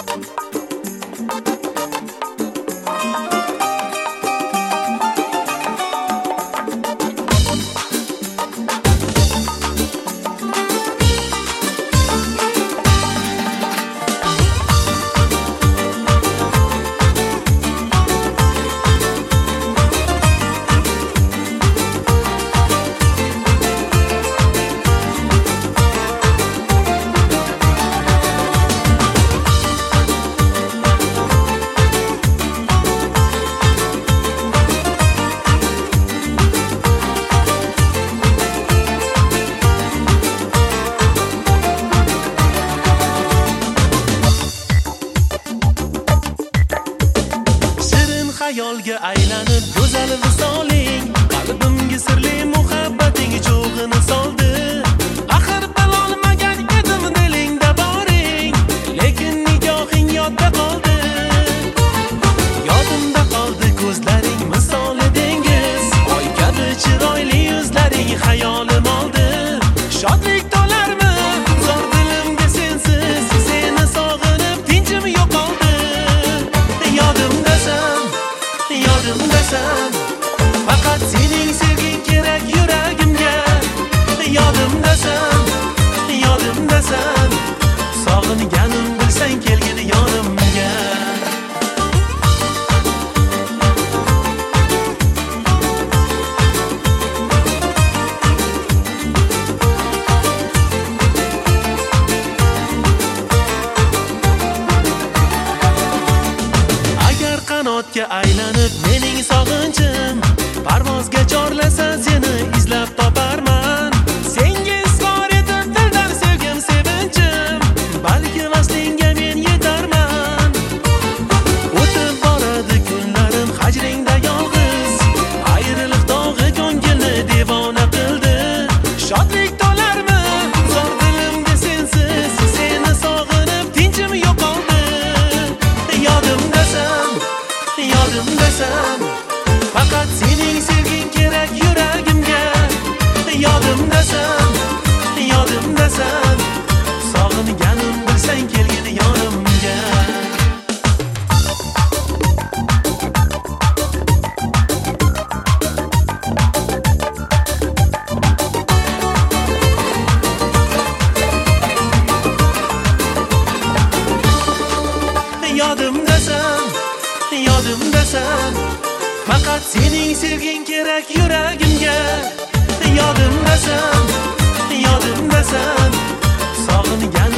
Hayolga aylanib go'zal visoling, qalbimga sirli muhabbating cho'g'ini soldi. Axir bilolmagan edim dilingda boring, lekin nigohing yodda qoldi. Yodimda qoldi ko'zlaring misoli dengiz, oy kabi chiroyli yuzlaring xayolim oldi. Shodlik to'larmi zor dilimga sensiz, seni sog'inib tinchim yo'qoldi. Yodimdasan, faqat sening sevging kerak yuragimga. Yodimdasan, sog'inganim bilsang kelgin yonimga. Agar qanotga aylanib mening sog'inchim, parvozga chorlasa seni izlab toparman. Senga izhor etib dildan sevgim sevinchim, balki vaslingga men yetarman. O'tib boradi kunlarim hajringda yolg'iz, ayriliq dog'i ko'ngilni devona qildi. Shodlik to'larmi zor dilimga sensiz, seni sog'inib tinchim yo'qoldi. Yodimdasan, faqat sening sevging kerak yuragimga. Yodimdasan, sog'inganim bilsang kelgin yonimga. Yodimdasan, faqat sening sevging kerak yuragimga. Yodimdasan, sog'inganim